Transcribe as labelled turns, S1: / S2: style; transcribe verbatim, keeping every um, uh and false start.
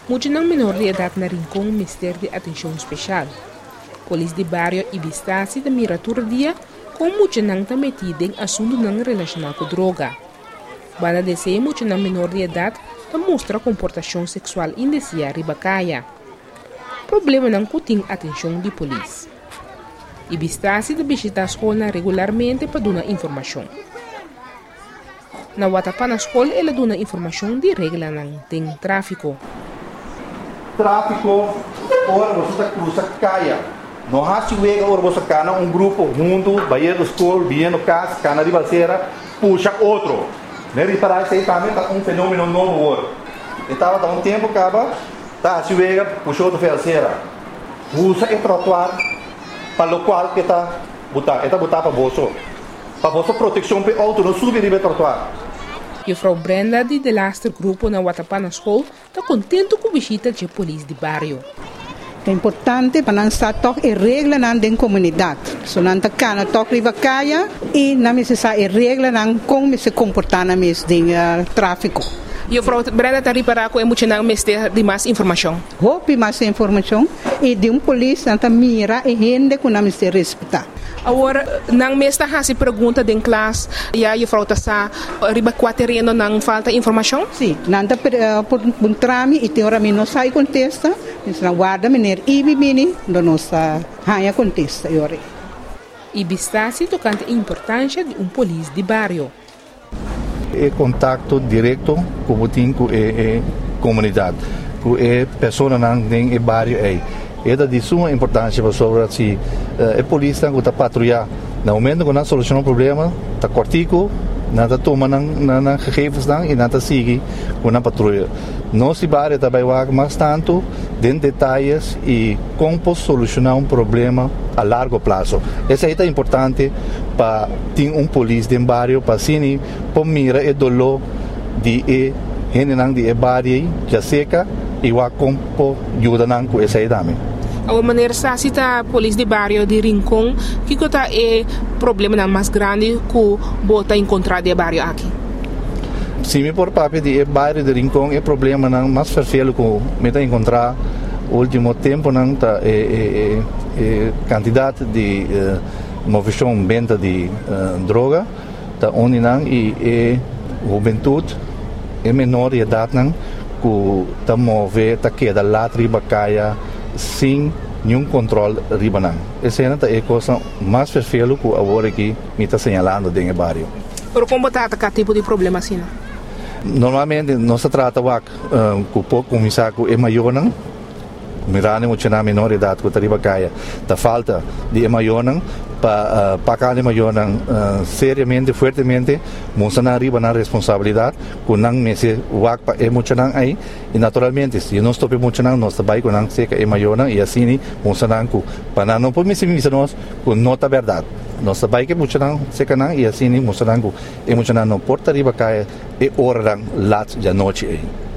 S1: Mucho ng menor de edad na rincón mister de atenção especial. Polis de barrio Ibistasi da Miratur dia com mucho ng ta metido em assunto ng relacionado com droga. Banda de ser mucho ng menor de edad ta mostra comportação sexual indesejada ribacaya. Problema ng kuting atenção de polis. Ibistasi da visita a escola regularmente para dar informação. Na watapa na escola ela dá informação de regra ng tem tráfico.
S2: Tráfico, ora você cruza caia. Não há se vega ora você cana um grupo junto, vai do escola, vindo casa, cana de balseira, puxa outro. Né, para isso aí também tá um fenômeno novo agora. Estava há um tempo acaba, tá se vega, puxa outra balseira. Usa o trotuar para o qual que tá botar, está botar para bolso. Para bolso proteção para outro não subir de trotuar.
S1: Juffrouw Brenda, die de laatste grupo na Watapa na school, está contento com a visita de polícia de barrio.
S3: É importante para nós estar toch e regra na den comunidade. So nanta kana toch riba kaya e na mesa sa e regra na como se comportar na mesa de uh, tráfico.
S1: Juffrouw Brenda está reparar com emocional mister de mais informação.
S3: Hope mais informação e de um polícia nanta mira e rende com na mesa respeitar.
S1: Agora, nang mesta hasi pergunta din classe, ya juffrouw ta sa riba quaterino nang falta informação?
S3: Sim, nanta uh, por um trami e tem ora mino sai contesta, na guarda miner ibi mini do nossa haya contesta yore.
S1: Ibistasi tocante a importância de um polícia de barrio.
S2: É contato direto com o tim com a comunidade, com a pessoa nang den e barrio aí. É de suma importância para sobre se a polícia que está patrulhar no momento que não soluciona o problema está cortico nada toma na na gegevens dan e nada sigue com a patrulha não se bare também o mais tanto de detalhes e como solucionar um problema a largo prazo. Isso é importante para ter um polícia de barrio para sim para mira e dolor de e henenang de barrio já seca e o como ajuda nang com essa também.
S1: A maneira sa sita polis de barrio de Rincón, que kota é problema na mais grande que bota encontrar de barrio aqui.
S2: Sim, por parte de barrio de Rincón é problema na mais ferfelo que me tá encontrar último tempo não tá é, é, é, quantidade de uh, movimentação venda de uh, droga tá onde não e é juventude é menor de idade não que tá move tá queda lá triba caia sem nenhum controle ribanang. Essa é a coisa mais perfeita que agora aqui me está señalando dentro do barrio.
S1: Pero como trata que tipo de problema assim?
S2: Normalmente não se trata de que pouco começar com emaionang, mirando muito na menor idade que riba caia, da falta de emaionang para pagar emaionang seriamente, fortemente, mostra riba na responsabilidade, com não me se wak pa emocionang aí e naturalmente se não estou emocionang nós trabalhamos com não seca emaionang e assim mostra que para não por me se nós com nota verdade. Nós trabalhamos emocionang seca não e assim mostra que emocionang não porta riba caia e hora lang lat da noite aí.